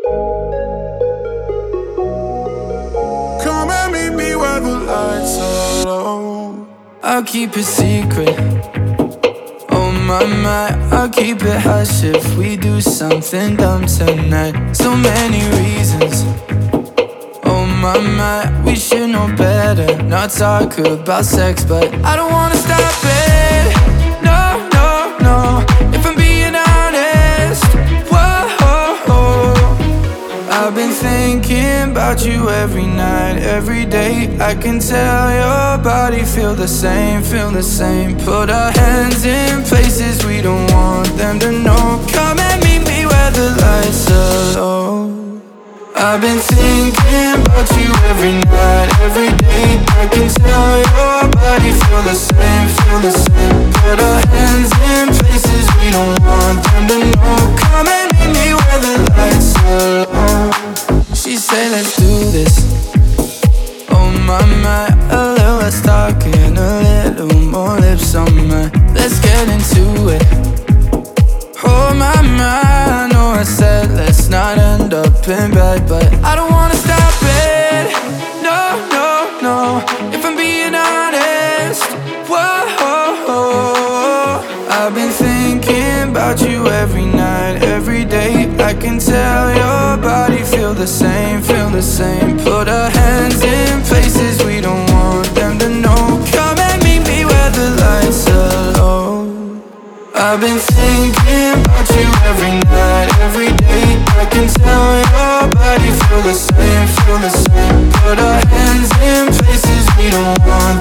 Come and meet me where the lights are low. I'll keep it secret. Oh my, I'll keep it hush if we do something dumb tonight. So many reasons. Oh my, we should know better. Not talk about sex, but I don't wanna stop it. No, no, no. If I'm being honest, whoa. I've been thinking about you every night, every day. I can tell your body feel the same, feel the same. Put our hands in places we don't want them to know. Come and meet me where the lights are low. I've been thinking about you every night, every day. I can tell your body feel the same, feel the same. Put our hands in places we don't want them to know. Come and meet me where the lights are low. She say let's do this. Oh my, a little less talking, a little more lips on mine. Let's get into it. Oh my, I know I said let's not end up in bed, but I don't wanna stop it. No, no, no. If I'm being honest, whoa. I've been thinking about you every night, every day. I can tell your body feel the same, feel the same. Put our hands in places we don't want them to know. Come and meet me where the lights are low. I've been thinking about you every night, every day. I can tell your body feel the same, feel the same. Put our hands in places we don't want